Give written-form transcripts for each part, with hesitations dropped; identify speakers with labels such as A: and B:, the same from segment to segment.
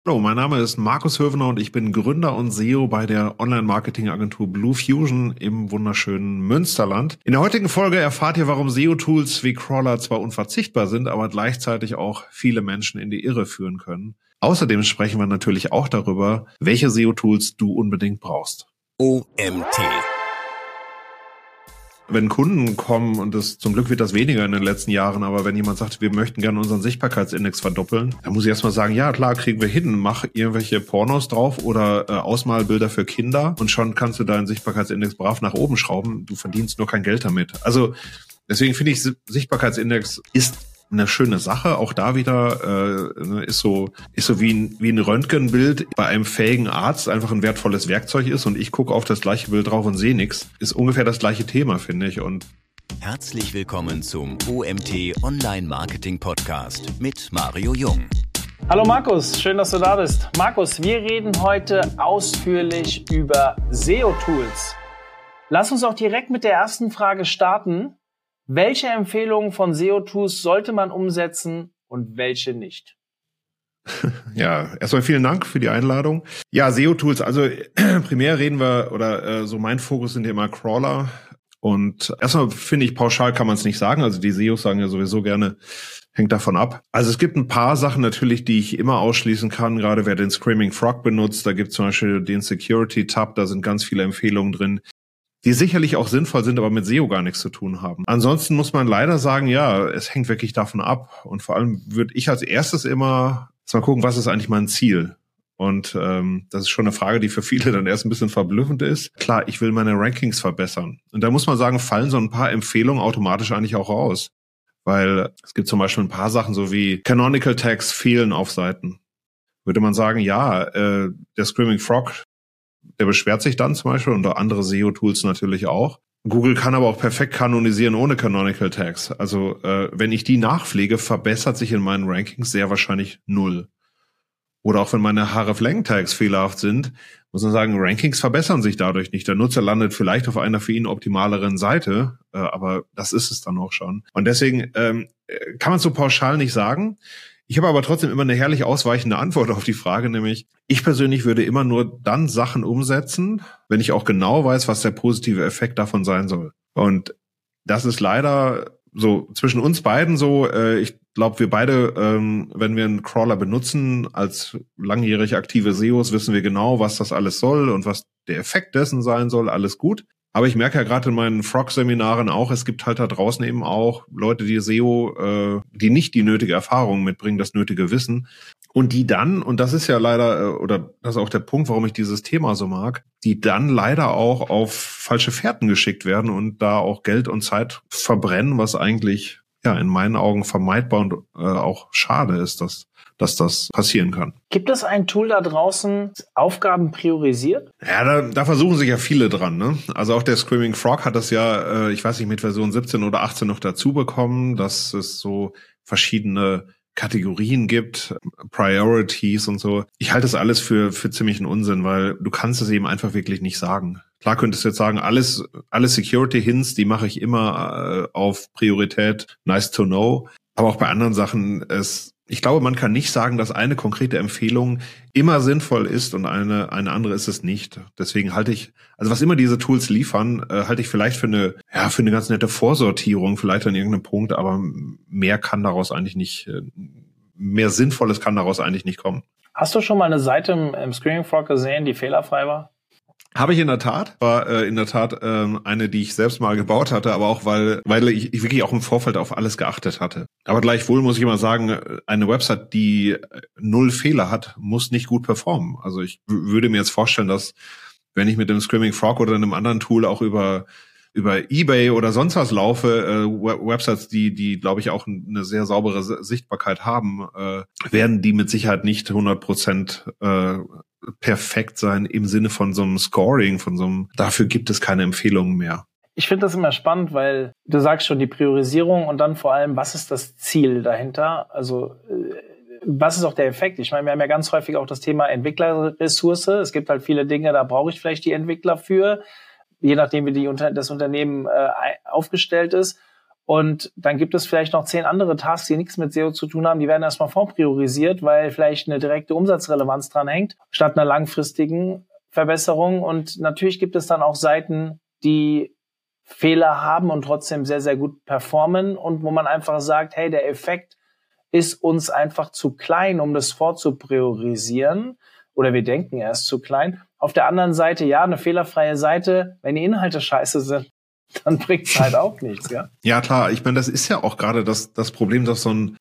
A: Hallo, mein Name ist Markus Hövener und ich bin Gründer und SEO bei der Online-Marketing-Agentur Blue Fusion im wunderschönen Münsterland. In der heutigen Folge erfahrt ihr, warum SEO-Tools wie Crawler zwar unverzichtbar sind, aber gleichzeitig auch viele Menschen in die Irre führen können. Außerdem sprechen wir natürlich auch darüber, welche SEO-Tools du unbedingt brauchst.
B: OMT.
A: Wenn Kunden kommen, und zum Glück wird das weniger in den letzten Jahren, aber wenn jemand sagt, wir möchten gerne unseren Sichtbarkeitsindex verdoppeln, dann muss ich erstmal sagen, ja klar, kriegen wir hin, mach irgendwelche Pornos drauf oder Ausmalbilder für Kinder und schon kannst du deinen Sichtbarkeitsindex brav nach oben schrauben, du verdienst nur kein Geld damit. Also deswegen finde ich, Sichtbarkeitsindex ist eine schöne Sache, auch da wieder ist so wie ein Röntgenbild bei einem fähigen Arzt einfach ein wertvolles Werkzeug ist und ich gucke auf das gleiche Bild drauf und sehe nichts. Ist ungefähr das gleiche Thema, finde ich. Und
B: Herzlich willkommen zum OMT Online Marketing Podcast mit Mario Jung.
C: Hallo Markus, schön, dass du da bist. Markus, wir reden heute ausführlich über SEO-Tools. Lass uns auch direkt mit der ersten Frage starten. Welche Empfehlungen von SEO-Tools sollte man umsetzen und welche nicht?
A: Ja, erstmal vielen Dank für die Einladung. Ja, SEO-Tools, also primär reden wir, oder so mein Fokus sind ja immer Crawler. Und erstmal finde ich, pauschal kann man es nicht sagen. Also die SEOs sagen ja sowieso gerne, hängt davon ab. Also es gibt ein paar Sachen natürlich, die ich immer ausschließen kann. Gerade wer den Screaming Frog benutzt, da gibt es zum Beispiel den Security-Tab, da sind ganz viele Empfehlungen drin, die sicherlich auch sinnvoll sind, aber mit SEO gar nichts zu tun haben. Ansonsten muss man leider sagen, ja, es hängt wirklich davon ab. Und vor allem würde ich als erstes immer mal gucken, was ist eigentlich mein Ziel? Und das ist schon eine Frage, die für viele dann erst ein bisschen verblüffend ist. Klar, ich will meine Rankings verbessern. Und da muss man sagen, fallen so ein paar Empfehlungen automatisch eigentlich auch raus. Weil es gibt zum Beispiel ein paar Sachen, so wie Canonical Tags fehlen auf Seiten. Würde man sagen, ja, der Screaming Frog, der beschwert sich dann zum Beispiel, und andere SEO-Tools natürlich auch. Google kann aber auch perfekt kanonisieren ohne Canonical Tags. Also wenn ich die nachpflege, verbessert sich in meinen Rankings sehr wahrscheinlich 0. Oder auch wenn meine href-lang-Tags fehlerhaft sind, muss man sagen, Rankings verbessern sich dadurch nicht. Der Nutzer landet vielleicht auf einer für ihn optimaleren Seite, aber das ist es dann auch schon. Und deswegen kann man es so pauschal nicht sagen. Ich habe aber trotzdem immer eine herrlich ausweichende Antwort auf die Frage, nämlich ich persönlich würde immer nur dann Sachen umsetzen, wenn ich auch genau weiß, was der positive Effekt davon sein soll. Und das ist leider so zwischen uns beiden so. Ich glaube, wir beide, wenn wir einen Crawler benutzen, als langjährig aktive SEOs, wissen wir genau, was das alles soll und was der Effekt dessen sein soll. Alles gut. Aber ich merke ja gerade in meinen Frog-Seminaren auch, es gibt halt da draußen eben auch Leute, die SEO, die nicht die nötige Erfahrung mitbringen, das nötige Wissen. Und die dann, und das ist ja leider, oder das ist auch der Punkt, warum ich dieses Thema so mag, die dann leider auch auf falsche Fährten geschickt werden und da auch Geld und Zeit verbrennen, was eigentlich ja in meinen Augen vermeidbar und auch schade ist, dass das passieren kann.
C: Gibt es ein Tool da draußen, das Aufgaben priorisiert?
A: Ja, da versuchen sich ja viele dran, ne? Also auch der Screaming Frog hat das ja, ich weiß nicht, mit Version 17 oder 18 noch dazu bekommen, dass es so verschiedene Kategorien gibt, Priorities und so. Ich halte das alles für ziemlichen Unsinn, weil du kannst es eben einfach wirklich nicht sagen. Klar könntest du jetzt sagen, alle Security-Hints, die mache ich immer auf Priorität, nice to know. Aber auch bei anderen Sachen, ich glaube, man kann nicht sagen, dass eine konkrete Empfehlung immer sinnvoll ist und eine andere ist es nicht. Deswegen halte ich, also was immer diese Tools liefern, halte ich vielleicht für eine ganz nette Vorsortierung, vielleicht an irgendeinem Punkt, aber mehr Sinnvolles kann daraus eigentlich nicht kommen.
C: Hast du schon mal eine Seite im Screaming Frog gesehen, die fehlerfrei war?
A: Habe ich in der Tat. War in der Tat eine, die ich selbst mal gebaut hatte, aber auch, weil ich wirklich auch im Vorfeld auf alles geachtet hatte. Aber gleichwohl muss ich immer sagen, eine Website, die 0 Fehler hat, muss nicht gut performen. Also ich würde mir jetzt vorstellen, dass wenn ich mit dem Screaming Frog oder einem anderen Tool auch über eBay oder sonst was laufe, Websites, die glaube ich auch eine sehr saubere Sichtbarkeit haben, werden die mit Sicherheit nicht 100% perfekt sein im Sinne von so einem Scoring, dafür gibt es keine Empfehlungen mehr.
C: Ich finde das immer spannend, weil du sagst schon die Priorisierung und dann vor allem, was ist das Ziel dahinter? Also was ist auch der Effekt? Ich meine, wir haben ja ganz häufig auch das Thema Entwicklerressource. Es gibt halt viele Dinge, da brauche ich vielleicht die Entwickler für, je nachdem, wie das Unternehmen aufgestellt ist. Und dann gibt es vielleicht noch 10 andere Tasks, die nichts mit SEO zu tun haben. Die werden erstmal vorpriorisiert, weil vielleicht eine direkte Umsatzrelevanz dran hängt, statt einer langfristigen Verbesserung. Und natürlich gibt es dann auch Seiten, die Fehler haben und trotzdem sehr, sehr gut performen und wo man einfach sagt, hey, der Effekt ist uns einfach zu klein, um das vorzupriorisieren. Oder wir denken, er ist zu klein. Auf der anderen Seite, ja, eine fehlerfreie Seite, wenn die Inhalte scheiße sind, dann bringt's halt auch nichts, ja.
A: Ja, klar. Ich meine, das ist ja auch gerade das Problem, dass ein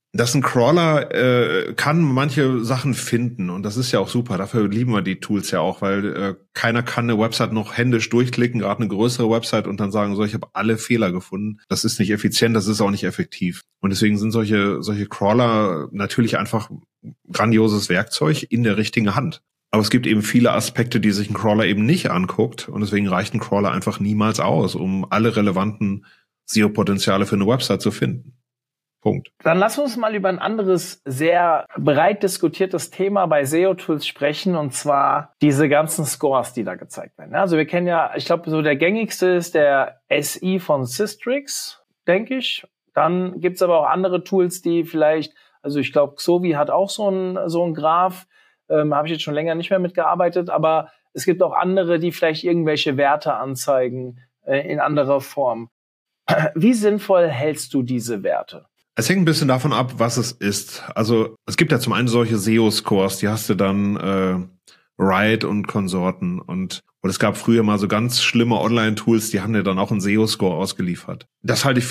A: Crawler kann manche Sachen finden und das ist ja auch super. Dafür lieben wir die Tools ja auch, weil keiner kann eine Website noch händisch durchklicken, gerade eine größere Website und dann sagen, so, ich habe alle Fehler gefunden. Das ist nicht effizient, das ist auch nicht effektiv. Und deswegen sind solche Crawler natürlich einfach grandioses Werkzeug in der richtigen Hand. Aber es gibt eben viele Aspekte, die sich ein Crawler eben nicht anguckt. Und deswegen reicht ein Crawler einfach niemals aus, um alle relevanten SEO-Potenziale für eine Website zu finden. Punkt.
C: Dann lass uns mal über ein anderes, sehr breit diskutiertes Thema bei SEO-Tools sprechen, und zwar diese ganzen Scores, die da gezeigt werden. Also wir kennen ja, ich glaube, so der gängigste ist der SI von Sistrix, denke ich. Dann gibt's aber auch andere Tools, die vielleicht, also ich glaube, Xovi hat auch so ein Graph. Habe ich jetzt schon länger nicht mehr mitgearbeitet, aber es gibt auch andere, die vielleicht irgendwelche Werte anzeigen in anderer Form. Wie sinnvoll hältst du diese Werte?
A: Es hängt ein bisschen davon ab, was es ist. Also es gibt ja zum einen solche SEO-Scores, die hast du dann Riot und Konsorten. Und es gab früher mal so ganz schlimme Online-Tools, die haben dir dann auch einen SEO-Score ausgeliefert. Das halte ich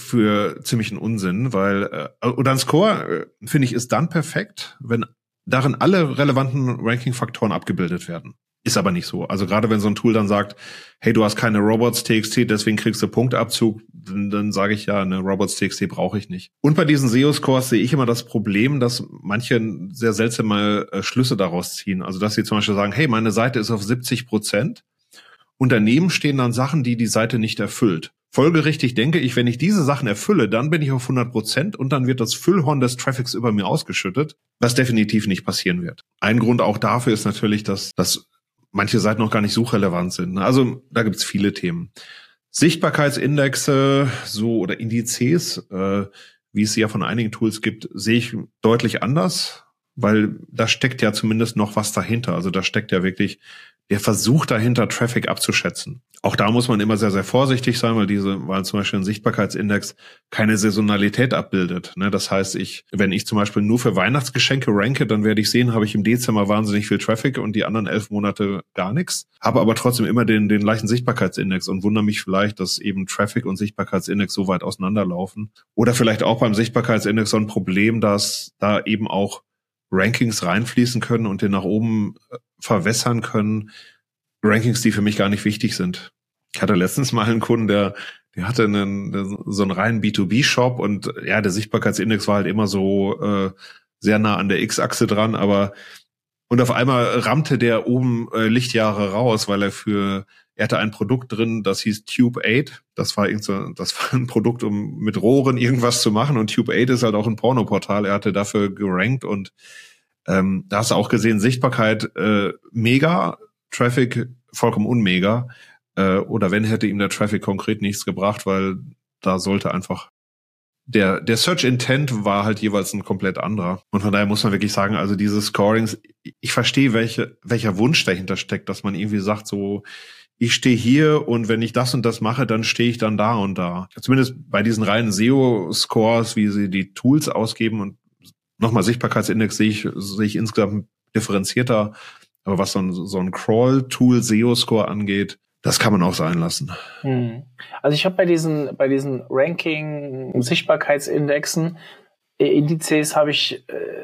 A: für ziemlichen Unsinn, weil oder ein Score, finde ich, ist dann perfekt, wenn darin alle relevanten Ranking-Faktoren abgebildet werden. Ist aber nicht so. Also gerade wenn so ein Tool dann sagt, hey, du hast keine Robots.txt, deswegen kriegst du Punktabzug, dann sage ich ja, eine Robots.txt brauche ich nicht. Und bei diesen SEO-Scores sehe ich immer das Problem, dass manche sehr seltsame Schlüsse daraus ziehen. Also dass sie zum Beispiel sagen, hey, meine Seite ist auf 70%. Und daneben stehen dann Sachen, die Seite nicht erfüllt. Folgerichtig denke ich, wenn ich diese Sachen erfülle, dann bin ich auf 100% und dann wird das Füllhorn des Traffics über mir ausgeschüttet, was definitiv nicht passieren wird. Ein Grund auch dafür ist natürlich, dass manche Seiten noch gar nicht suchrelevant sind. Also da gibt's viele Themen. Sichtbarkeitsindexe so oder Indizes, wie es sie ja von einigen Tools gibt, sehe ich deutlich anders, weil da steckt ja zumindest noch was dahinter. Also da steckt ja wirklich der Versuch dahinter, Traffic abzuschätzen. Auch da muss man immer sehr, sehr vorsichtig sein, weil zum Beispiel ein Sichtbarkeitsindex keine Saisonalität abbildet. Das heißt, wenn ich zum Beispiel nur für Weihnachtsgeschenke ranke, dann werde ich sehen, habe ich im Dezember wahnsinnig viel Traffic und die anderen 11 Monate gar nichts. Habe aber trotzdem immer den gleichen Sichtbarkeitsindex und wundere mich vielleicht, dass eben Traffic und Sichtbarkeitsindex so weit auseinanderlaufen. Oder vielleicht auch beim Sichtbarkeitsindex so ein Problem, dass da eben auch Rankings reinfließen können und den nach oben verwässern können. Rankings, die für mich gar nicht wichtig sind. Ich hatte letztens mal einen Kunden, der hatte so einen reinen B2B-Shop und ja, der Sichtbarkeitsindex war halt immer so sehr nah an der X-Achse dran, und auf einmal rammte der oben Lichtjahre raus, weil er hatte ein Produkt drin, das hieß Tube 8. Das war ein Produkt, um mit Rohren irgendwas zu machen. Und Tube 8 ist halt auch ein Pornoportal. Er hatte dafür gerankt und da hast du auch gesehen, Sichtbarkeit mega, Traffic vollkommen unmega. Oder wenn, hätte ihm der Traffic konkret nichts gebracht, weil da sollte einfach der Search Intent war halt jeweils ein komplett anderer. Und von daher muss man wirklich sagen, also diese Scorings, ich verstehe, welcher Wunsch dahinter steckt, dass man irgendwie sagt, so, ich stehe hier und wenn ich das und das mache, dann stehe ich dann da und da. Zumindest bei diesen reinen SEO-Scores, wie sie die Tools ausgeben, und nochmal Sichtbarkeitsindex sehe ich insgesamt differenzierter. Aber was so ein Crawl-Tool SEO-Score angeht, das kann man auch sein lassen.
C: Also ich habe bei diesen Ranking-Sichtbarkeitsindexen, Indizes habe ich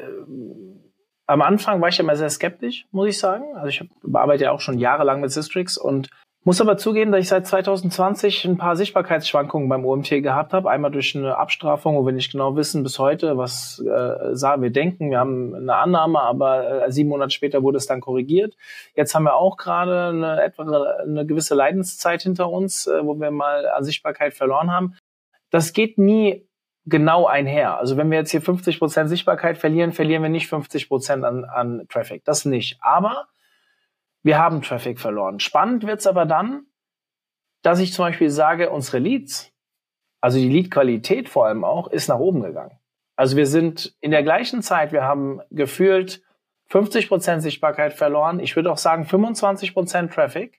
C: am Anfang war ich ja immer sehr skeptisch, muss ich sagen. Also ich arbeite ja auch schon jahrelang mit Sistrix und muss aber zugeben, dass ich seit 2020 ein paar Sichtbarkeitsschwankungen beim OMT gehabt habe. Einmal durch eine Abstrafung, wo wir nicht genau wissen bis heute, was wir denken. Wir haben eine Annahme, aber 7 Monate später wurde es dann korrigiert. Jetzt haben wir auch gerade eine gewisse Leidenszeit hinter uns, wo wir mal an Sichtbarkeit verloren haben. Das geht nie genau einher. Also wenn wir jetzt hier 50% Sichtbarkeit verlieren wir nicht 50% an Traffic. Das nicht. Aber wir haben Traffic verloren. Spannend wird's aber dann, dass ich zum Beispiel sage, unsere Leads, also die Lead-Qualität vor allem auch, ist nach oben gegangen. Also wir sind in der gleichen Zeit, wir haben gefühlt 50% Sichtbarkeit verloren. Ich würde auch sagen 25% Traffic.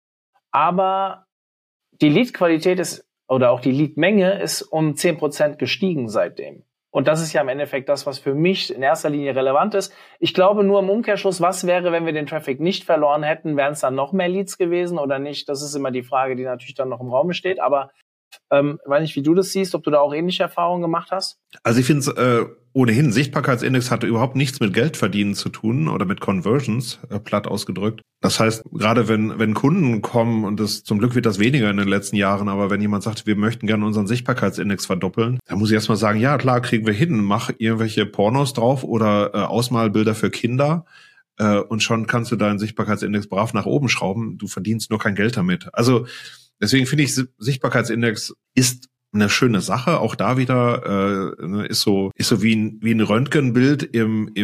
C: Aber die Lead-Qualität ist, oder auch die Lead-Menge ist um 10% gestiegen seitdem. Und das ist ja im Endeffekt das, was für mich in erster Linie relevant ist. Ich glaube nur im Umkehrschluss, was wäre, wenn wir den Traffic nicht verloren hätten? Wären es dann noch mehr Leads gewesen oder nicht? Das ist immer die Frage, die natürlich dann noch im Raum steht. Aber weiß nicht, wie du das siehst, ob du da auch ähnliche Erfahrungen gemacht hast?
A: Also ich finde es ohnehin, Sichtbarkeitsindex hatte überhaupt nichts mit Geldverdienen zu tun oder mit Conversions, platt ausgedrückt. Das heißt, gerade wenn Kunden kommen, und das zum Glück wird das weniger in den letzten Jahren, aber wenn jemand sagt, wir möchten gerne unseren Sichtbarkeitsindex verdoppeln, dann muss ich erstmal sagen, ja klar, kriegen wir hin, mach irgendwelche Pornos drauf oder Ausmalbilder für Kinder und schon kannst du deinen Sichtbarkeitsindex brav nach oben schrauben, du verdienst nur kein Geld damit. Also deswegen finde ich, Sichtbarkeitsindex ist eine schöne Sache. Auch da wieder ist so wie ein Röntgenbild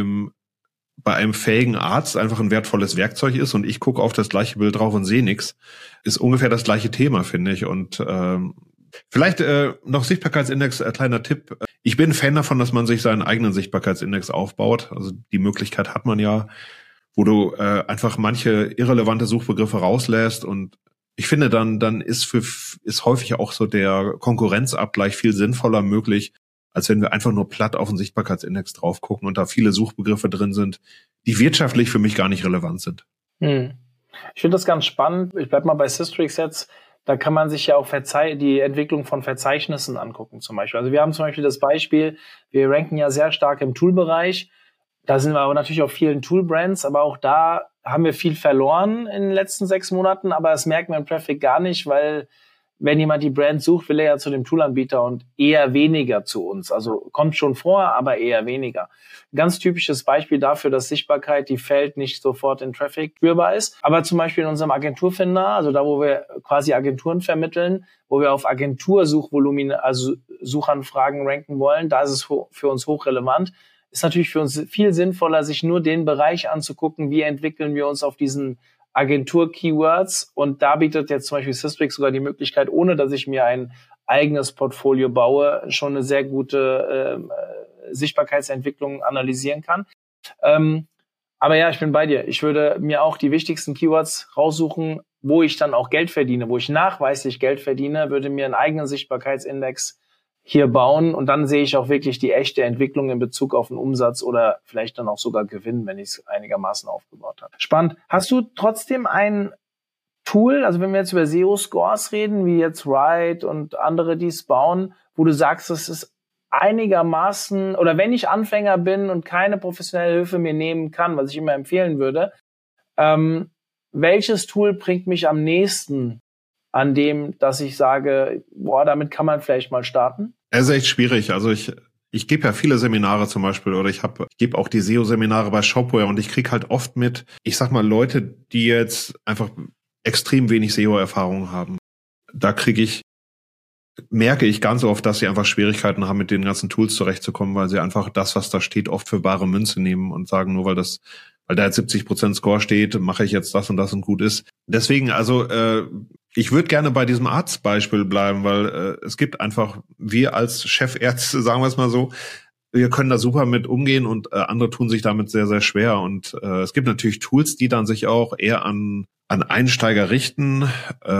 A: bei einem fähigen Arzt einfach ein wertvolles Werkzeug ist und ich gucke auf das gleiche Bild drauf und sehe nichts. Ist ungefähr das gleiche Thema, finde ich. Und vielleicht noch Sichtbarkeitsindex, kleiner Tipp. Ich bin Fan davon, dass man sich seinen eigenen Sichtbarkeitsindex aufbaut. Also die Möglichkeit hat man ja, wo du einfach manche irrelevante Suchbegriffe rauslässt und ich finde, dann ist häufig auch so der Konkurrenzabgleich viel sinnvoller möglich, als wenn wir einfach nur platt auf den Sichtbarkeitsindex drauf gucken und da viele Suchbegriffe drin sind, die wirtschaftlich für mich gar nicht relevant sind.
C: Ich finde das ganz spannend. Ich bleib mal bei Systrix jetzt. Da kann man sich ja auch die Entwicklung von Verzeichnissen angucken zum Beispiel. Also wir haben zum Beispiel das Beispiel, wir ranken ja sehr stark im Toolbereich. Da sind wir aber natürlich auf vielen Tool-Brands, aber auch da haben wir viel verloren in den letzten 6 Monaten, aber das merken wir im Traffic gar nicht, weil wenn jemand die Brand sucht, will er ja zu dem Toolanbieter und eher weniger zu uns. Also kommt schon vor, aber eher weniger. Ein ganz typisches Beispiel dafür, dass Sichtbarkeit, die fällt, nicht sofort in Traffic spürbar ist. Aber zum Beispiel in unserem Agenturfinder, also da, wo wir quasi Agenturen vermitteln, wo wir auf Agentursuchvolumen, also Suchanfragen ranken wollen, da ist es für uns hochrelevant. Ist natürlich für uns viel sinnvoller, sich nur den Bereich anzugucken, wie entwickeln wir uns auf diesen Agentur-Keywords. Und da bietet jetzt zum Beispiel Systrix sogar die Möglichkeit, ohne dass ich mir ein eigenes Portfolio baue, schon eine sehr gute Sichtbarkeitsentwicklung analysieren kann. Aber ja, ich bin bei dir. Ich würde mir auch die wichtigsten Keywords raussuchen, wo ich dann auch Geld verdiene, wo ich nachweislich Geld verdiene, würde mir einen eigenen Sichtbarkeitsindex hier bauen und dann sehe ich auch wirklich die echte Entwicklung in Bezug auf den Umsatz oder vielleicht dann auch sogar Gewinn, wenn ich es einigermaßen aufgebaut habe. Spannend. Hast du trotzdem ein Tool, also wenn wir jetzt über SEO-Scores reden, wie jetzt Ride und andere, die es bauen, wo du sagst, es ist einigermaßen, oder wenn ich Anfänger bin und keine professionelle Hilfe mir nehmen kann, was ich immer empfehlen würde, welches Tool bringt mich am nächsten an dem, dass ich sage, damit kann man vielleicht mal starten?
A: Es ist echt schwierig. Also ich gebe ja viele Seminare zum Beispiel oder ich gebe auch die SEO-Seminare bei Shopware und ich kriege halt oft mit, ich sag mal, Leute, die jetzt einfach extrem wenig SEO-Erfahrung haben. Da merke ich ganz oft, dass sie einfach Schwierigkeiten haben, mit den ganzen Tools zurechtzukommen, weil sie einfach das, was da steht, oft für bare Münze nehmen und sagen, nur weil da jetzt 70% Score steht, mache ich jetzt das und gut ist. Deswegen, also ich würde gerne bei diesem Arztbeispiel bleiben, weil es gibt einfach, wir als Chefärzte, sagen wir es mal so, wir können da super mit umgehen und andere tun sich damit sehr, sehr schwer. Und es gibt natürlich Tools, die dann sich auch eher an Einsteiger richten.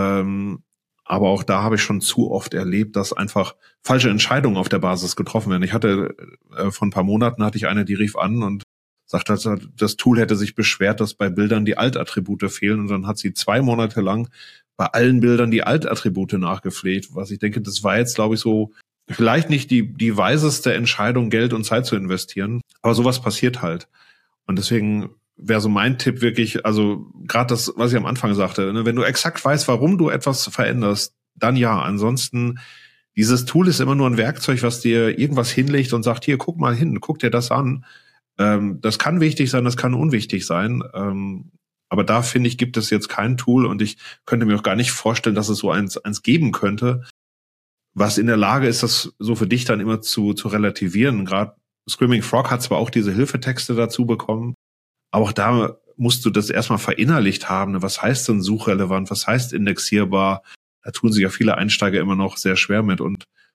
A: Aber auch da habe ich schon zu oft erlebt, dass einfach falsche Entscheidungen auf der Basis getroffen werden. Ich hatte vor ein paar Monaten hatte ich eine, die rief an und sagte, das Tool hätte sich beschwert, dass bei Bildern die Altattribute fehlen. Und dann hat sie 2 Monate lang bei allen Bildern die Altattribute nachgepflegt. Was ich denke, das war jetzt, glaube ich, so vielleicht nicht die weiseste Entscheidung, Geld und Zeit zu investieren. Aber sowas passiert halt. Und deswegen wäre so mein Tipp wirklich, also gerade das, was ich am Anfang sagte, ne, wenn du exakt weißt, warum du etwas veränderst, dann ja. Ansonsten, dieses Tool ist immer nur ein Werkzeug, was dir irgendwas hinlegt und sagt, hier, guck mal hin, guck dir das an. Das kann wichtig sein, das kann unwichtig sein. Aber da, finde ich, gibt es jetzt kein Tool und ich könnte mir auch gar nicht vorstellen, dass es so eins geben könnte, was in der Lage ist, das so für dich dann immer zu relativieren. Gerade Screaming Frog hat zwar auch diese Hilfetexte dazu bekommen, aber auch da musst du das erstmal verinnerlicht haben. Was heißt denn suchrelevant? Was heißt indexierbar? Da tun sich ja viele Einsteiger immer noch sehr schwer mit. Und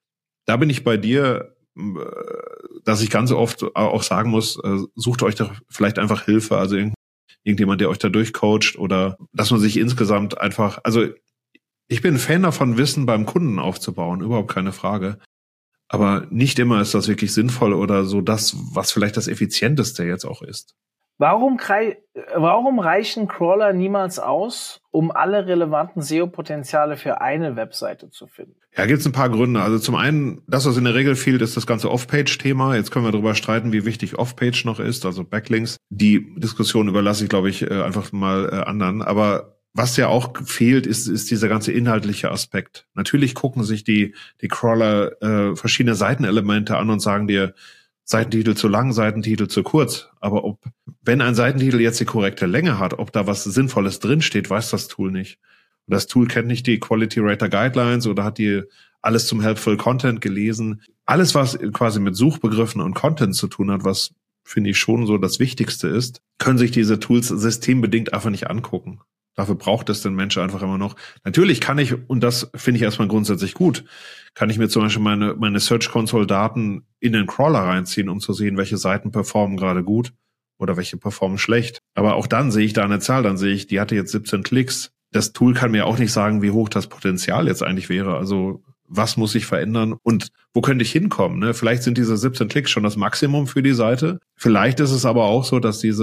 A: da bin ich bei dir, dass ich ganz oft auch sagen muss, sucht euch doch vielleicht einfach Hilfe, also irgendjemand, der euch da durchcoacht oder dass man sich insgesamt einfach, also ich bin ein Fan davon, Wissen beim Kunden aufzubauen, überhaupt keine Frage. Aber nicht immer ist das wirklich sinnvoll oder so das, was vielleicht das Effizienteste jetzt auch ist.
C: Warum reichen Crawler niemals aus, um alle relevanten SEO-Potenziale für eine Webseite zu finden?
A: Ja, gibt es ein paar Gründe. Also zum einen, das, was in der Regel fehlt, ist das ganze Off-Page-Thema. Jetzt können wir darüber streiten, wie wichtig Off-Page noch ist, also Backlinks. Die Diskussion überlasse ich, glaube ich, einfach mal anderen. Aber was ja auch fehlt, ist dieser ganze inhaltliche Aspekt. Natürlich gucken sich die Crawler verschiedene Seitenelemente an und sagen dir, Seitentitel zu lang, Seitentitel zu kurz. Aber wenn ein Seitentitel jetzt die korrekte Länge hat, ob da was Sinnvolles drinsteht, weiß das Tool nicht. Und das Tool kennt nicht die Quality Rater Guidelines oder hat die alles zum Helpful Content gelesen. Alles, was quasi mit Suchbegriffen und Content zu tun hat, was, finde ich, schon so das Wichtigste ist, können sich diese Tools systembedingt einfach nicht angucken. Dafür braucht es den Menschen einfach immer noch. Natürlich kann ich, und das finde ich erstmal grundsätzlich gut, kann ich mir zum Beispiel meine Search Console Daten in den Crawler reinziehen, um zu sehen, welche Seiten performen gerade gut oder welche performen schlecht. Aber auch dann sehe ich da eine Zahl, dann sehe ich, die hatte jetzt 17 Klicks. Das Tool kann mir auch nicht sagen, wie hoch das Potenzial jetzt eigentlich wäre. Also was muss ich verändern und wo könnte ich hinkommen? Ne? Vielleicht sind diese 17 Klicks schon das Maximum für die Seite. Vielleicht ist es aber auch so, dass ich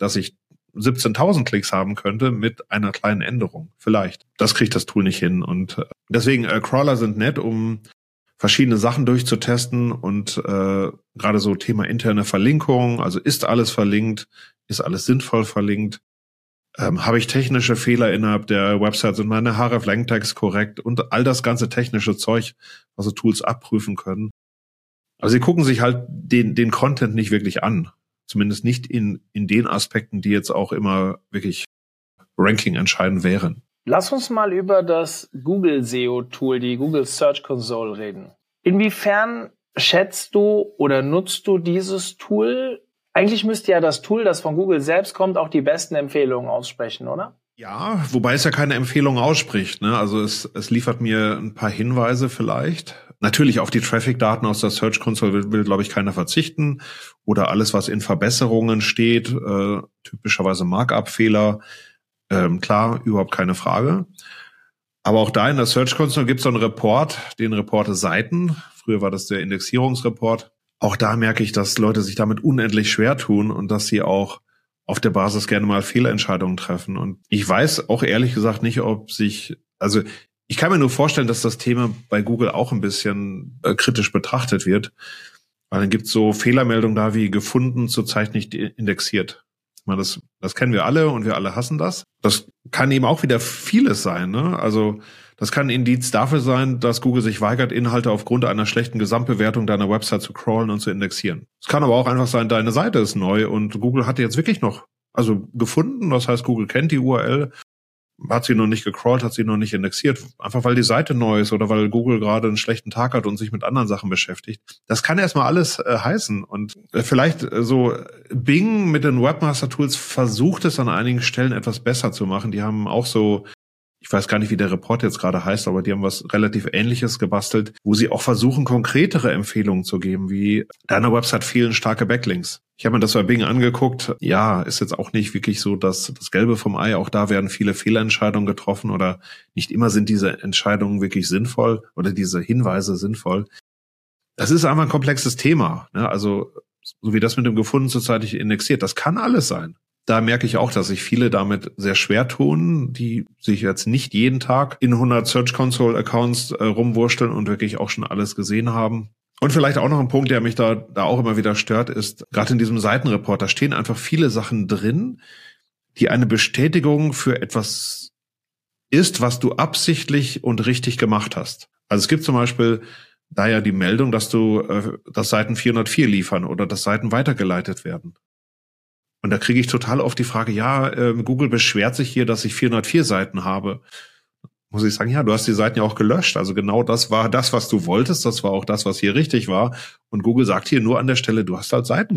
A: 17.000 Klicks haben könnte mit einer kleinen Änderung. Vielleicht. Das kriegt das Tool nicht hin. Und deswegen, Crawler sind nett, um verschiedene Sachen durchzutesten und gerade so Thema interne Verlinkung, also ist alles verlinkt, ist alles sinnvoll verlinkt, habe ich technische Fehler innerhalb der Website, sind meine href-Lang-Tags korrekt und all das ganze technische Zeug, was so Tools abprüfen können. Also sie gucken sich halt den Content nicht wirklich an. Zumindest nicht in den Aspekten, die jetzt auch immer wirklich Ranking entscheidend wären.
C: Lass uns mal über das Google SEO-Tool, die Google Search Console, reden. Inwiefern schätzt du oder nutzt du dieses Tool? Eigentlich müsste ja das Tool, das von Google selbst kommt, auch die besten Empfehlungen aussprechen, oder?
A: Ja, wobei es ja keine Empfehlung ausspricht. Ne? Also es liefert mir ein paar Hinweise vielleicht. Natürlich auf die Traffic-Daten aus der Search Console will glaube ich, keiner verzichten. Oder alles, was in Verbesserungen steht, typischerweise Markup-Fehler. Klar, überhaupt keine Frage. Aber auch da in der Search Console gibt es so einen Report, den Report Seiten. Früher war das der Indexierungsreport. Auch da merke ich, dass Leute sich damit unendlich schwer tun und dass sie auch auf der Basis gerne mal Fehlentscheidungen treffen. Und ich weiß auch ehrlich gesagt nicht, ich kann mir nur vorstellen, dass das Thema bei Google auch ein bisschen kritisch betrachtet wird. Weil dann gibt es so Fehlermeldungen da wie gefunden, zurzeit nicht indexiert. Ich meine, das kennen wir alle und wir alle hassen das. Das kann eben auch wieder vieles sein, ne? Also das kann ein Indiz dafür sein, dass Google sich weigert, Inhalte aufgrund einer schlechten Gesamtbewertung deiner Website zu crawlen und zu indexieren. Es kann aber auch einfach sein, deine Seite ist neu und Google hat die jetzt wirklich noch gefunden. Das heißt, Google kennt die URL, hat sie noch nicht gecrawlt, hat sie noch nicht indexiert, einfach weil die Seite neu ist oder weil Google gerade einen schlechten Tag hat und sich mit anderen Sachen beschäftigt. Das kann erstmal alles heißen. Und vielleicht so Bing mit den Webmaster-Tools versucht es an einigen Stellen etwas besser zu machen. Die haben auch so, ich weiß gar nicht, wie der Report jetzt gerade heißt, aber die haben was relativ Ähnliches gebastelt, wo sie auch versuchen, konkretere Empfehlungen zu geben, wie deiner Website fehlen starke Backlinks. Ich habe mir das bei Bing angeguckt. Ja, ist jetzt auch nicht wirklich so das Gelbe vom Ei. Auch da werden viele Fehlentscheidungen getroffen oder nicht immer sind diese Entscheidungen wirklich sinnvoll oder diese Hinweise sinnvoll. Das ist einfach ein komplexes Thema. Ne? Also so wie das mit dem Gefunden zurzeit nicht indexiert, das kann alles sein. Da merke ich auch, dass sich viele damit sehr schwer tun, die sich jetzt nicht jeden Tag in 100 Search Console Accounts rumwursteln und wirklich auch schon alles gesehen haben. Und vielleicht auch noch ein Punkt, der mich da auch immer wieder stört, ist, gerade in diesem Seitenreport, da stehen einfach viele Sachen drin, die eine Bestätigung für etwas ist, was du absichtlich und richtig gemacht hast. Also es gibt zum Beispiel da ja die Meldung, dass Seiten 404 liefern oder dass Seiten weitergeleitet werden. Und da kriege ich total oft die Frage, Google beschwert sich hier, dass ich 404 Seiten habe. Muss ich sagen, ja, du hast die Seiten ja auch gelöscht. Also genau das war das, was du wolltest. Das war auch das, was hier richtig war. Und Google sagt hier nur an der Stelle, du hast halt Seiten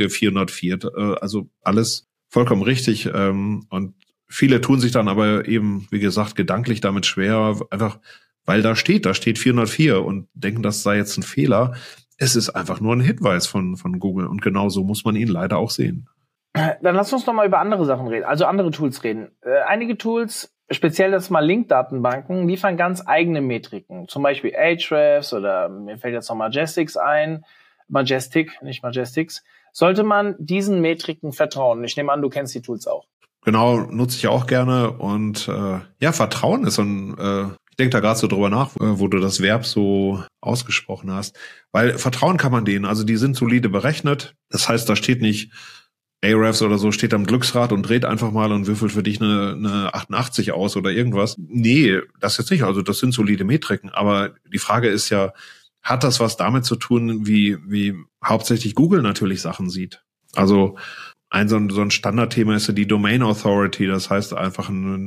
A: 404. Also alles vollkommen richtig. Und viele tun sich dann aber eben, wie gesagt, gedanklich damit schwer, einfach weil da steht 404 und denken, das sei jetzt ein Fehler. Es ist einfach nur ein Hinweis von Google und genau so muss man ihn leider auch sehen.
C: Dann lass uns noch mal über andere Sachen reden, also andere Tools reden. Einige Tools, speziell das mal Link-Datenbanken, liefern ganz eigene Metriken. Zum Beispiel Ahrefs oder mir fällt jetzt noch Majestic ein. Majestic, nicht Majestics. Sollte man diesen Metriken vertrauen? Ich nehme an, du kennst die Tools auch.
A: Genau, nutze ich auch gerne und Vertrauen ist so ein, ich denke da gerade so drüber nach, wo du das Verb so ausgesprochen hast, weil vertrauen kann man denen, also die sind solide berechnet, das heißt, da steht nicht Ahrefs oder so, steht am Glücksrad und dreht einfach mal und würfelt für dich eine 88 aus oder irgendwas. Nee, das jetzt nicht, also das sind solide Metriken, aber die Frage ist ja, hat das was damit zu tun, wie hauptsächlich Google natürlich Sachen sieht? Also so ein Standardthema ist ja die Domain Authority, das heißt einfach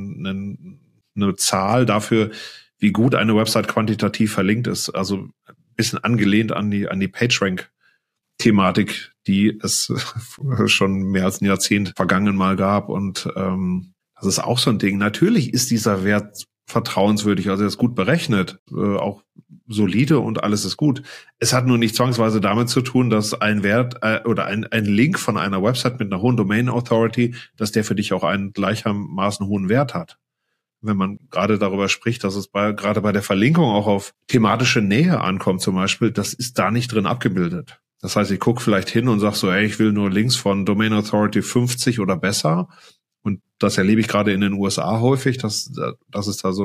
A: eine Zahl dafür, wie gut eine Website quantitativ verlinkt ist. Also ein bisschen angelehnt an die PageRank-Thematik, die es schon mehr als ein Jahrzehnt vergangen mal gab. Und das ist auch so ein Ding. Natürlich ist dieser Wert vertrauenswürdig, also er ist gut berechnet, auch solide und alles ist gut. Es hat nur nicht zwangsweise damit zu tun, dass ein Wert oder ein Link von einer Website mit einer hohen Domain Authority, dass der für dich auch einen gleichermaßen hohen Wert hat. Wenn man gerade darüber spricht, dass es gerade bei der Verlinkung auch auf thematische Nähe ankommt zum Beispiel, das ist da nicht drin abgebildet. Das heißt, ich gucke vielleicht hin und sage so, ich will nur Links von Domain Authority 50 oder besser. Und das erlebe ich gerade in den USA häufig, dass es da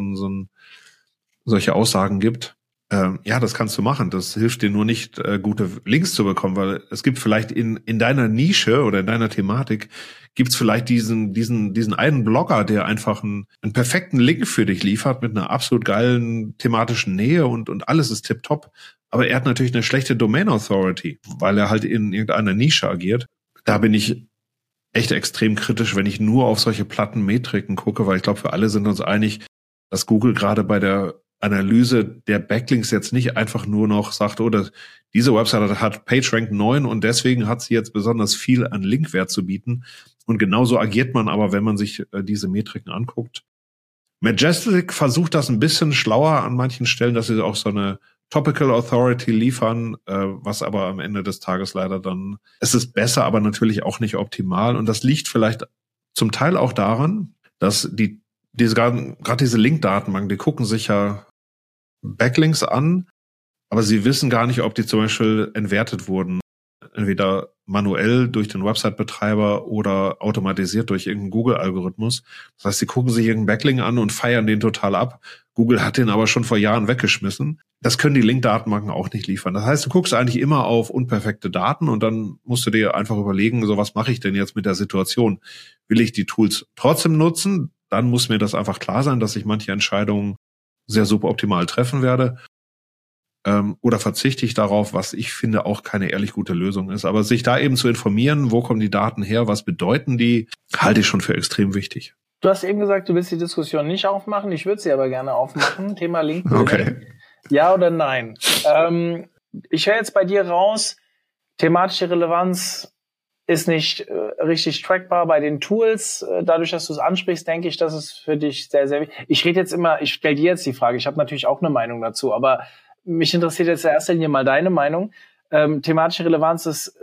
A: solche Aussagen gibt. Das kannst du machen. Das hilft dir nur nicht, gute Links zu bekommen, weil es gibt vielleicht in deiner Nische oder in deiner Thematik gibt's vielleicht diesen einen Blogger, der einfach einen perfekten Link für dich liefert mit einer absolut geilen thematischen Nähe und alles ist tipptopp. Aber er hat natürlich eine schlechte Domain Authority, weil er halt in irgendeiner Nische agiert. Da bin ich echt extrem kritisch, wenn ich nur auf solche platten Metriken gucke, weil ich glaube, wir alle sind uns einig, dass Google gerade bei der Analyse der Backlinks jetzt nicht einfach nur noch sagt, diese Website hat PageRank 9 und deswegen hat sie jetzt besonders viel an Linkwert zu bieten. Und genauso agiert man aber, wenn man sich diese Metriken anguckt. Majestic versucht das ein bisschen schlauer an manchen Stellen, dass sie auch so eine Topical Authority liefern, was aber am Ende des Tages leider dann, es ist besser, aber natürlich auch nicht optimal. Und das liegt vielleicht zum Teil auch daran, dass gerade diese Link-Datenbanken, die gucken sich ja Backlinks an, aber sie wissen gar nicht, ob die zum Beispiel entwertet wurden. Entweder manuell durch den Website-Betreiber oder automatisiert durch irgendeinen Google-Algorithmus. Das heißt, sie gucken sich irgendeinen Backlink an und feiern den total ab. Google hat den aber schon vor Jahren weggeschmissen. Das können die Link-Datenbanken auch nicht liefern. Das heißt, du guckst eigentlich immer auf unperfekte Daten und dann musst du dir einfach überlegen, so was mache ich denn jetzt mit der Situation? Will ich die Tools trotzdem nutzen? Dann muss mir das einfach klar sein, dass ich manche Entscheidungen sehr suboptimal treffen werde. Oder verzichte ich darauf, was ich finde auch keine ehrlich gute Lösung ist. Aber sich da eben zu informieren, wo kommen die Daten her, was bedeuten die, halte ich schon für extrem wichtig.
C: Du hast eben gesagt, du willst die Diskussion nicht aufmachen. Ich würde sie aber gerne aufmachen. Thema Link.
A: Okay.
C: Ja oder nein? Ich höre jetzt bei dir raus, thematische Relevanz ist nicht richtig trackbar bei den Tools. Dadurch, dass du es ansprichst, denke ich, das ist für dich sehr, sehr wichtig. Ich stelle dir jetzt die Frage. Ich habe natürlich auch eine Meinung dazu, aber mich interessiert jetzt in erster Linie mal deine Meinung. Thematische Relevanz ist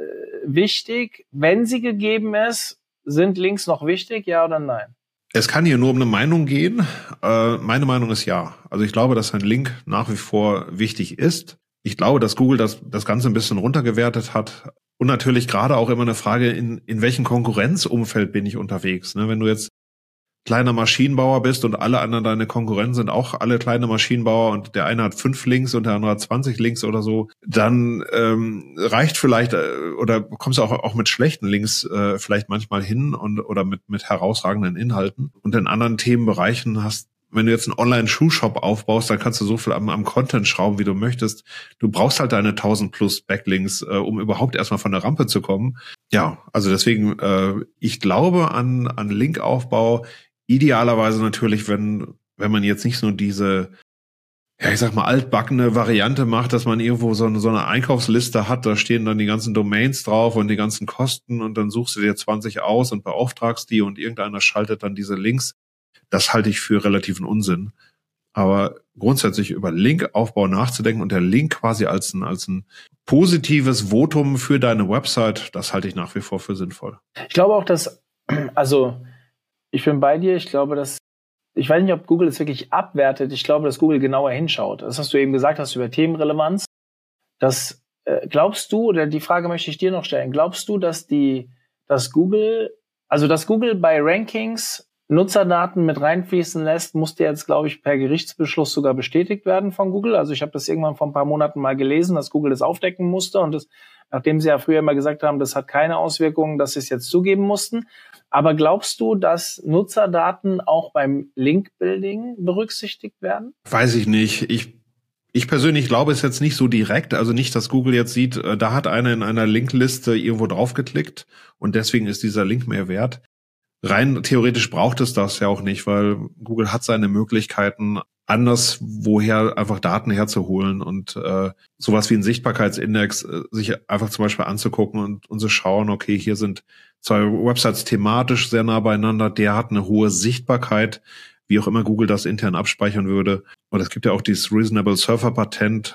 C: wichtig. Wenn sie gegeben ist, sind Links noch wichtig, ja oder nein?
A: Es kann hier nur um eine Meinung gehen. Meine Meinung ist ja. Also ich glaube, dass ein Link nach wie vor wichtig ist. Ich glaube, dass Google das Ganze ein bisschen runtergewertet hat. Und natürlich gerade auch immer eine Frage, in welchem Konkurrenzumfeld bin ich unterwegs. Ne? Wenn du jetzt kleiner Maschinenbauer bist und alle anderen deine Konkurrenten sind auch alle kleine Maschinenbauer und der eine hat 5 Links und der andere hat 20 Links oder so, dann reicht vielleicht oder kommst du auch mit schlechten Links vielleicht manchmal hin oder mit herausragenden Inhalten. Und in anderen Themenbereichen wenn du jetzt einen Online-Schuhshop aufbaust, dann kannst du so viel am Content schrauben, wie du möchtest. Du brauchst halt deine 1000 plus Backlinks, um überhaupt erstmal von der Rampe zu kommen. Ja, also deswegen, ich glaube an Linkaufbau. Idealerweise natürlich, wenn man jetzt nicht nur diese, ich sag mal, altbackene Variante macht, dass man irgendwo so eine Einkaufsliste hat, da stehen dann die ganzen Domains drauf und die ganzen Kosten und dann suchst du dir 20 aus und beauftragst die und irgendeiner schaltet dann diese Links. Das halte ich für relativen Unsinn. Aber grundsätzlich über Linkaufbau nachzudenken und der Link quasi als ein positives Votum für deine Website, das halte ich nach wie vor für sinnvoll.
C: Ich glaube auch, ich bin bei dir, ich weiß nicht, ob Google es wirklich abwertet, ich glaube, dass Google genauer hinschaut. Das, was du eben gesagt hast über Themenrelevanz, glaubst du, oder die Frage möchte ich dir noch stellen, glaubst du, dass Google bei Rankings Nutzerdaten mit reinfließen lässt, musste jetzt, glaube ich, per Gerichtsbeschluss sogar bestätigt werden von Google. Also ich habe das irgendwann vor ein paar Monaten mal gelesen, dass Google das aufdecken musste und nachdem sie ja früher immer gesagt haben, das hat keine Auswirkungen, dass sie es jetzt zugeben mussten. Aber glaubst du, dass Nutzerdaten auch beim Link-Building berücksichtigt werden?
A: Weiß ich nicht. Ich persönlich glaube es jetzt nicht so direkt, also nicht, dass Google jetzt sieht, da hat einer in einer Linkliste irgendwo draufgeklickt und deswegen ist dieser Link mehr wert. Rein theoretisch braucht es das ja auch nicht, weil Google hat seine Möglichkeiten, anders woher einfach Daten herzuholen und sowas wie ein Sichtbarkeitsindex sich einfach zum Beispiel anzugucken und zu schauen, okay, hier sind zwei Websites thematisch sehr nah beieinander, der hat eine hohe Sichtbarkeit, wie auch immer Google das intern abspeichern würde. Und es gibt ja auch dieses Reasonable Server Patent,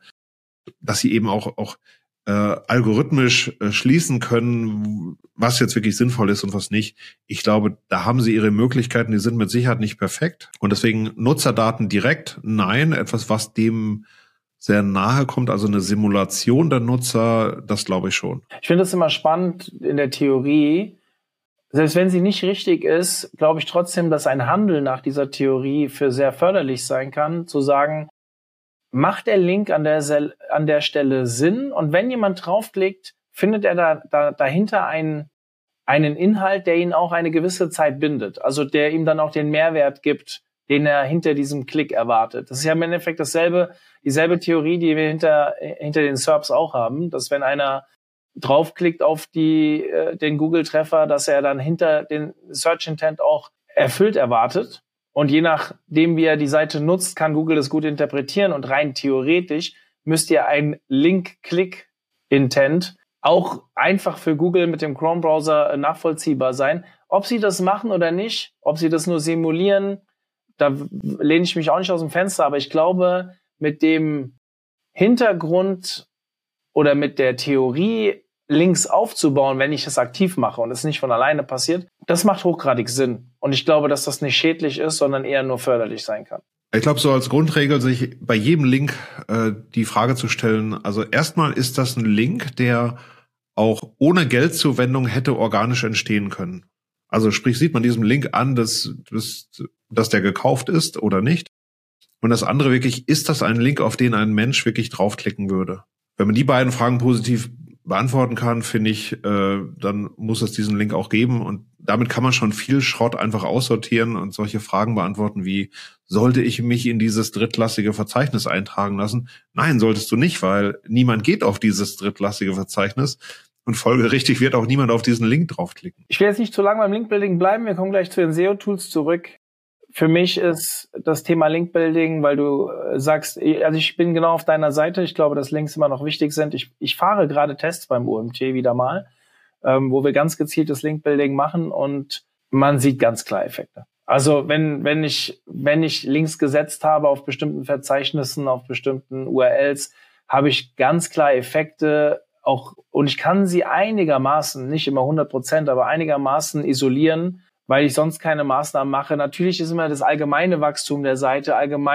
A: dass sie eben auch algorithmisch schließen können, was jetzt wirklich sinnvoll ist und was nicht. Ich glaube, da haben sie ihre Möglichkeiten, die sind mit Sicherheit nicht perfekt. Und deswegen Nutzerdaten direkt, nein, etwas, was dem sehr nahe kommt, also eine Simulation der Nutzer, das glaube ich schon.
C: Ich finde das immer spannend in der Theorie. Selbst wenn sie nicht richtig ist, glaube ich trotzdem, dass ein Handel nach dieser Theorie für sehr förderlich sein kann, zu sagen, macht der Link an der Stelle Sinn? Und wenn jemand draufklickt, findet er dahinter einen Inhalt, der ihn auch eine gewisse Zeit bindet. Also der ihm dann auch den Mehrwert gibt, den er hinter diesem Klick erwartet. Das ist ja im Endeffekt dieselbe Theorie, die wir hinter den SERPs auch haben, dass wenn einer draufklickt auf den Google-Treffer, dass er dann hinter den Search Intent auch erfüllt erwartet. Und je nachdem, wie er die Seite nutzt, kann Google das gut interpretieren. Und rein theoretisch müsste ja ein Link-Click-Intent auch einfach für Google mit dem Chrome-Browser nachvollziehbar sein. Ob sie das machen oder nicht, ob sie das nur simulieren, da lehne ich mich auch nicht aus dem Fenster. Aber ich glaube, mit dem Hintergrund oder mit der Theorie, Links aufzubauen, wenn ich es aktiv mache und es nicht von alleine passiert, das macht hochgradig Sinn. Und ich glaube, dass das nicht schädlich ist, sondern eher nur förderlich sein kann.
A: Ich glaube, so als Grundregel, sich bei jedem Link die Frage zu stellen, also erstmal ist das ein Link, der auch ohne Geldzuwendung hätte organisch entstehen können. Also sprich, sieht man diesem Link an, dass der gekauft ist oder nicht. Und das andere wirklich, ist das ein Link, auf den ein Mensch wirklich draufklicken würde? Wenn man die beiden Fragen positiv beantworten kann, finde ich, dann muss es diesen Link auch geben. Und damit kann man schon viel Schrott einfach aussortieren und solche Fragen beantworten wie, sollte ich mich in dieses drittklassige Verzeichnis eintragen lassen? Nein, solltest du nicht, weil niemand geht auf dieses drittklassige Verzeichnis. Und folgerichtig wird auch niemand auf diesen Link draufklicken.
C: Ich will jetzt nicht zu lange beim Linkbuilding bleiben. Wir kommen gleich zu den SEO-Tools zurück. Für mich ist das Thema Linkbuilding, weil du sagst, also ich bin genau auf deiner Seite. Ich glaube, dass Links immer noch wichtig sind. Ich fahre gerade Tests beim OMT wieder mal, wo wir ganz gezieltes Linkbuilding machen und man sieht ganz klar Effekte. Also wenn ich Links gesetzt habe auf bestimmten Verzeichnissen, auf bestimmten URLs, habe ich ganz klar Effekte auch, und ich kann sie einigermaßen, nicht immer 100%, aber einigermaßen isolieren, weil ich sonst keine Maßnahmen mache. Natürlich ist immer das allgemeine Wachstum der Seite,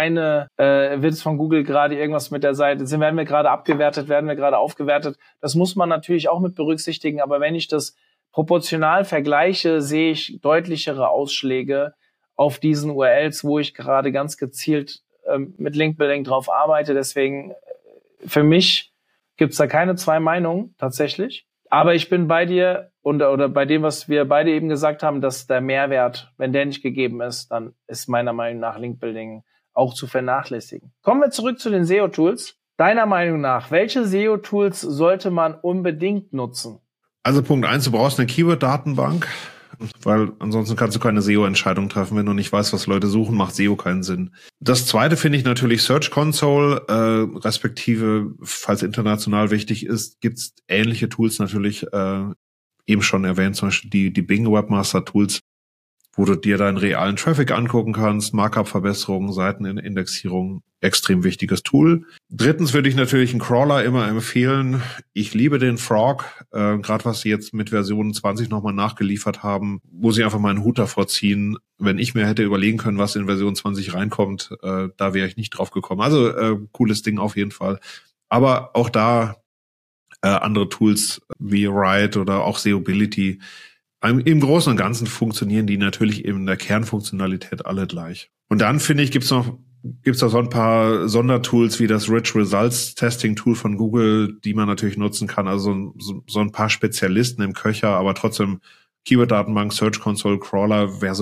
C: wird es von Google gerade irgendwas mit der Seite, werden wir gerade abgewertet, werden wir gerade aufgewertet. Das muss man natürlich auch mit berücksichtigen, aber wenn ich das proportional vergleiche, sehe ich deutlichere Ausschläge auf diesen URLs, wo ich gerade ganz gezielt mit Linkbuilding drauf arbeite. Deswegen, für mich gibt's da keine zwei Meinungen tatsächlich. Aber ich bin bei dir oder bei dem, was wir beide eben gesagt haben, dass der Mehrwert, wenn der nicht gegeben ist, dann ist meiner Meinung nach Linkbuilding auch zu vernachlässigen. Kommen wir zurück zu den SEO-Tools. Deiner Meinung nach, welche SEO-Tools sollte man unbedingt nutzen?
A: Also Punkt 1, du brauchst eine Keyword-Datenbank, weil ansonsten kannst du keine SEO-Entscheidung treffen. Wenn du nicht weißt, was Leute suchen, macht SEO keinen Sinn. Das zweite finde ich natürlich Search Console, respektive, falls international wichtig ist, gibt's ähnliche Tools natürlich, eben schon erwähnt, zum Beispiel die Bing Webmaster Tools, wo du dir deinen realen Traffic angucken kannst, Markup-Verbesserungen, Seitenindexierung, extrem wichtiges Tool. Drittens würde ich natürlich einen Crawler immer empfehlen. Ich liebe den Frog, gerade was sie jetzt mit Version 20 nochmal nachgeliefert haben, muss ich einfach meinen Hut davor ziehen. Wenn ich mir hätte überlegen können, was in Version 20 reinkommt, da wäre ich nicht drauf gekommen. Also cooles Ding auf jeden Fall. Aber auch da andere Tools wie Ride oder auch Seobility, im Großen und Ganzen funktionieren die natürlich in der Kernfunktionalität alle gleich. Und dann, finde ich, gibt's noch so ein paar Sondertools wie das Rich Results Testing Tool von Google, die man natürlich nutzen kann. Also so ein paar Spezialisten im Köcher, aber trotzdem Keyword-Datenbank, Search Console, Crawler wäre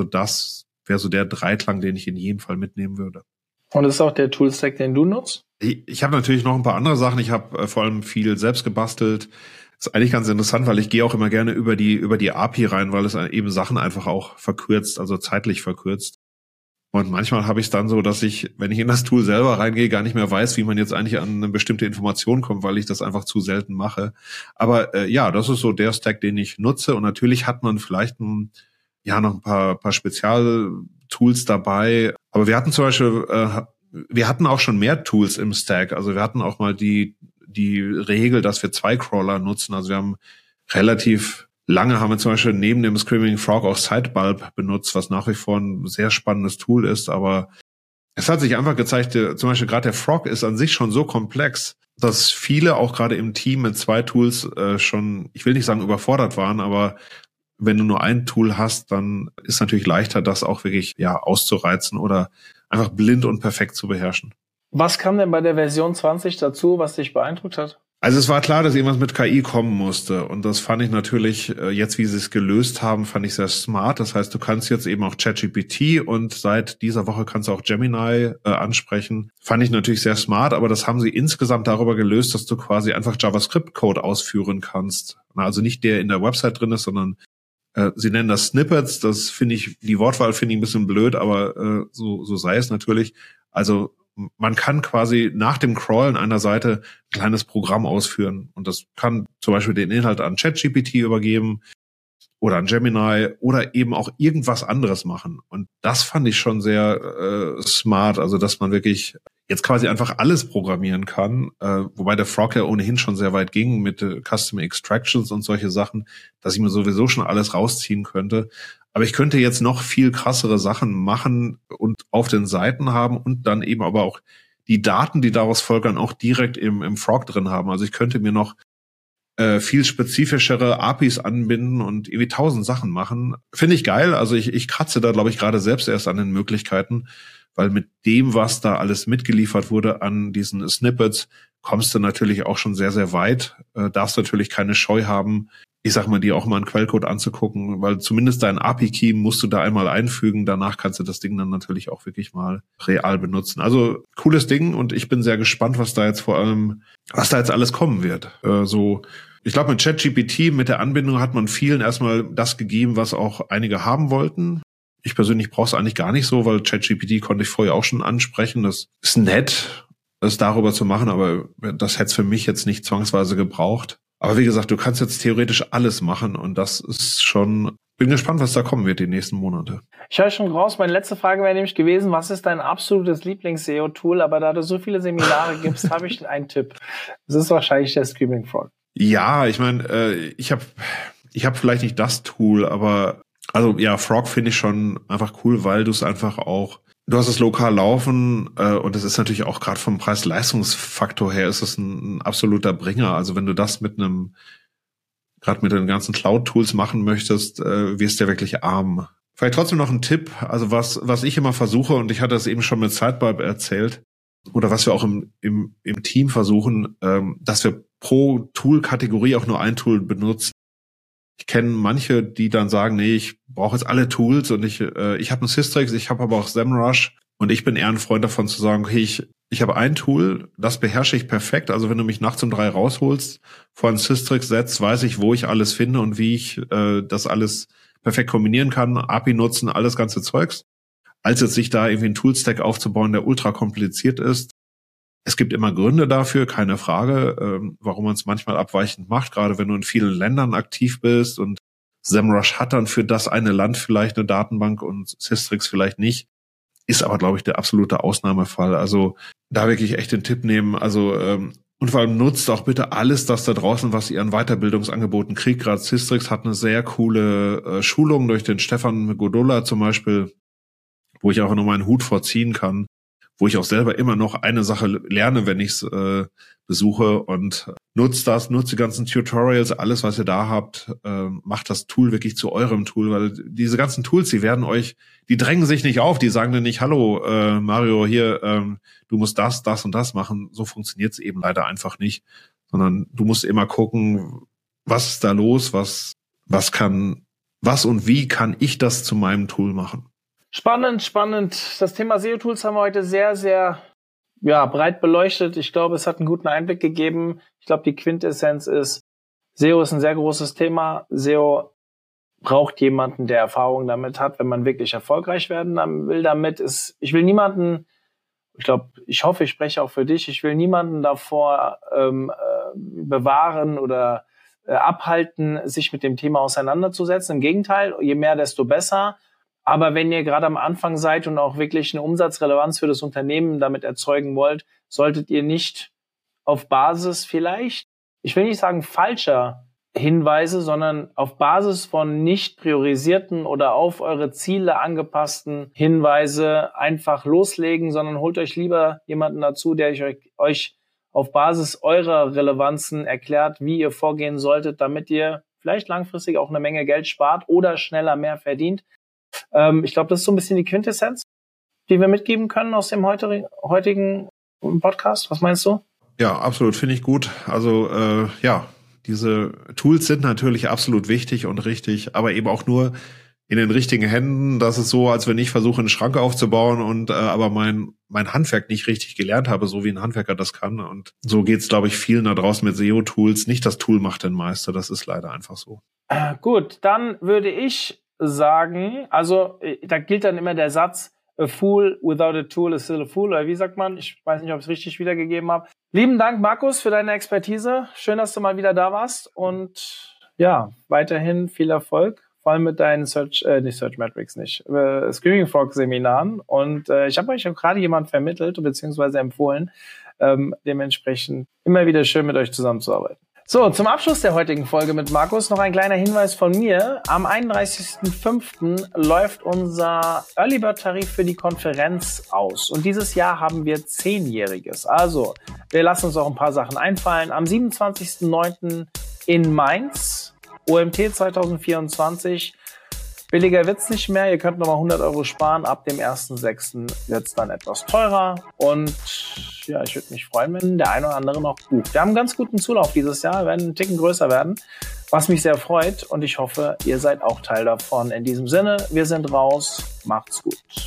A: so der Dreiklang, den ich in jedem Fall mitnehmen würde.
C: Und das ist auch der Toolstack, den du nutzt?
A: Ich habe natürlich noch ein paar andere Sachen. Ich habe vor allem viel selbst gebastelt. Ist eigentlich ganz interessant, weil ich gehe auch immer gerne über die API rein, weil es eben Sachen einfach auch verkürzt, also zeitlich verkürzt. Und manchmal habe ich es dann so, dass ich, wenn ich in das Tool selber reingehe, gar nicht mehr weiß, wie man jetzt eigentlich an eine bestimmte Information kommt, weil ich das einfach zu selten mache. Aber ja, das ist so der Stack, den ich nutze. Und natürlich hat man vielleicht noch ein paar Spezialtools dabei. Aber wir hatten zum Beispiel, wir hatten auch schon mehr Tools im Stack. Also wir hatten auch mal die Regel, dass wir 2 Crawler nutzen. Also wir haben relativ lange haben wir zum Beispiel neben dem Screaming Frog auch Sidebulb benutzt, was nach wie vor ein sehr spannendes Tool ist. Aber es hat sich einfach gezeigt, zum Beispiel gerade der Frog ist an sich schon so komplex, dass viele auch gerade im Team mit 2 Tools schon, ich will nicht sagen überfordert waren, aber wenn du nur ein Tool hast, dann ist natürlich leichter, das auch wirklich auszureizen oder einfach blind und perfekt zu beherrschen.
C: Was kam denn bei der Version 20 dazu, was dich beeindruckt hat?
A: Also es war klar, dass irgendwas mit KI kommen musste. Und das fand ich natürlich, jetzt wie sie es gelöst haben, fand ich sehr smart. Das heißt, du kannst jetzt eben auch ChatGPT und seit dieser Woche kannst du auch Gemini ansprechen. Fand ich natürlich sehr smart, aber das haben sie insgesamt darüber gelöst, dass du quasi einfach JavaScript-Code ausführen kannst. Also nicht der in der Website drin ist, sondern sie nennen das Snippets. Das finde ich, die Wortwahl finde ich ein bisschen blöd, aber so sei es natürlich. Also man kann quasi nach dem Crawlen einer Seite ein kleines Programm ausführen. Und das kann zum Beispiel den Inhalt an ChatGPT übergeben oder an Gemini oder eben auch irgendwas anderes machen. Und das fand ich schon sehr smart. Also, dass man wirklich jetzt quasi einfach alles programmieren kann. Wobei der Frog ja ohnehin schon sehr weit ging mit Custom Extractions und solche Sachen, dass ich mir sowieso schon alles rausziehen könnte. Aber ich könnte jetzt noch viel krassere Sachen machen und auf den Seiten haben und dann eben aber auch die Daten, die daraus folgern, auch direkt im Frog drin haben. Also ich könnte mir noch viel spezifischere APIs anbinden und irgendwie 1000 Sachen machen. Finde ich geil. Also ich kratze da, glaube ich, gerade selbst erst an den Möglichkeiten, weil mit dem, was da alles mitgeliefert wurde an diesen Snippets, kommst du natürlich auch schon sehr, sehr weit. Darfst natürlich keine Scheu haben, ich sag mal, dir auch mal einen Quellcode anzugucken, weil zumindest dein API-Key musst du da einmal einfügen. Danach kannst du das Ding dann natürlich auch wirklich mal real benutzen. Also cooles Ding und ich bin sehr gespannt, was da jetzt alles kommen wird. Ich glaube, mit ChatGPT, mit der Anbindung hat man vielen erstmal das gegeben, was auch einige haben wollten. Ich persönlich brauche es eigentlich gar nicht so, weil ChatGPT konnte ich vorher auch schon ansprechen. Das ist nett, das darüber zu machen, aber das hätte es für mich jetzt nicht zwangsweise gebraucht. Aber wie gesagt, du kannst jetzt theoretisch alles machen und das ist schon, bin gespannt, was da kommen wird die nächsten Monate.
C: Ich höre schon raus, meine letzte Frage wäre nämlich gewesen, was ist dein absolutes Lieblings-SEO-Tool? Aber da du so viele Seminare gibst, habe ich einen Tipp. Das ist wahrscheinlich der Screaming Frog.
A: Ja, ich meine, ich hab vielleicht nicht das Tool, aber also ja, Frog finde ich schon einfach cool, weil du es einfach auch, du hast es lokal laufen und es ist natürlich auch gerade vom Preis-Leistungsfaktor her ist es ein absoluter Bringer. Also wenn du das gerade mit den ganzen Cloud-Tools machen möchtest, wirst du ja wirklich arm. Vielleicht trotzdem noch ein Tipp, also was ich immer versuche, und ich hatte es eben schon mit Sidebulb erzählt, oder was wir auch im Team versuchen, dass wir pro Tool-Kategorie auch nur ein Tool benutzen. Ich kenne manche, die dann sagen, nee, ich brauche jetzt alle Tools und ich habe einen Systrix, ich habe aber auch SEMrush und ich bin eher ein Freund davon zu sagen, okay, ich habe ein Tool, das beherrsche ich perfekt. Also wenn du mich nachts um 3 rausholst, vor ein Systrix setzt, weiß ich, wo ich alles finde und wie ich das alles perfekt kombinieren kann, API nutzen, alles ganze Zeugs. Als jetzt sich da irgendwie ein Toolstack aufzubauen, der ultra kompliziert ist. Es gibt immer Gründe dafür, keine Frage, warum man es manchmal abweichend macht, gerade wenn du in vielen Ländern aktiv bist und SEMrush hat dann für das eine Land vielleicht eine Datenbank und Systrix vielleicht nicht. Ist aber, glaube ich, der absolute Ausnahmefall. Also da wirklich echt den Tipp nehmen. Also und vor allem nutzt auch bitte alles das da draußen, was ihr an Weiterbildungsangeboten kriegt. Gerade Systrix hat eine sehr coole Schulung durch den Stefan Godola zum Beispiel, wo ich auch noch meinen Hut vorziehen kann, wo ich auch selber immer noch eine Sache lerne, wenn ich es besuche, und nutzt die ganzen Tutorials, alles, was ihr da habt, macht das Tool wirklich zu eurem Tool, weil diese ganzen Tools, die drängen sich nicht auf, die sagen dann nicht, hallo Mario, hier, du musst das und das machen. So funktioniert es eben leider einfach nicht, sondern du musst immer gucken, was ist da los, was und wie kann ich das zu meinem Tool machen.
C: Spannend. Das Thema SEO-Tools haben wir heute sehr, sehr breit beleuchtet. Ich glaube, es hat einen guten Einblick gegeben. Ich glaube, die Quintessenz ist, SEO ist ein sehr großes Thema. SEO braucht jemanden, der Erfahrung damit hat, wenn man wirklich erfolgreich werden will damit. Ich will niemanden, ich hoffe, ich spreche auch für dich, ich will niemanden davor bewahren oder abhalten, sich mit dem Thema auseinanderzusetzen. Im Gegenteil, je mehr, desto besser. Aber wenn ihr gerade am Anfang seid und auch wirklich eine Umsatzrelevanz für das Unternehmen damit erzeugen wollt, solltet ihr nicht auf Basis vielleicht, ich will nicht sagen falscher Hinweise, sondern auf Basis von nicht priorisierten oder auf eure Ziele angepassten Hinweise einfach loslegen, sondern holt euch lieber jemanden dazu, der euch auf Basis eurer Relevanzen erklärt, wie ihr vorgehen solltet, damit ihr vielleicht langfristig auch eine Menge Geld spart oder schneller mehr verdient. Ich glaube, das ist so ein bisschen die Quintessenz, die wir mitgeben können aus dem heutigen Podcast. Was meinst du?
A: Ja, absolut, finde ich gut. Also diese Tools sind natürlich absolut wichtig und richtig, aber eben auch nur in den richtigen Händen. Das ist so, als wenn ich versuche, einen Schrank aufzubauen und aber mein Handwerk nicht richtig gelernt habe, so wie ein Handwerker das kann. Und so geht's, glaube ich, vielen da draußen mit SEO-Tools. Nicht das Tool macht den Meister, das ist leider einfach so.
C: Gut, dann würde ich sagen, also da gilt dann immer der Satz, a fool without a tool is still a fool, oder wie sagt man? Ich weiß nicht, ob ich es richtig wiedergegeben habe. Lieben Dank, Markus, für deine Expertise. Schön, dass du mal wieder da warst und ja, weiterhin viel Erfolg, vor allem mit deinen Screaming Frog Seminaren, und ich habe euch auch gerade jemand vermittelt bzw. empfohlen, dementsprechend immer wieder schön mit euch zusammenzuarbeiten. So, zum Abschluss der heutigen Folge mit Markus noch ein kleiner Hinweis von mir. Am 31.05. läuft unser Early Bird Tarif für die Konferenz aus. Und dieses Jahr haben wir 10-jähriges. Also, wir lassen uns auch ein paar Sachen einfallen. Am 27.09. in Mainz, OMT 2024. Billiger wird's nicht mehr. Ihr könnt nochmal 100 € sparen. Ab dem 1.06. wird's dann etwas teurer. Und ja, ich würde mich freuen, wenn der eine oder andere noch bucht. Wir haben einen ganz guten Zulauf dieses Jahr. Wir werden einen Ticken größer werden, was mich sehr freut. Und ich hoffe, ihr seid auch Teil davon. In diesem Sinne, wir sind raus. Macht's gut.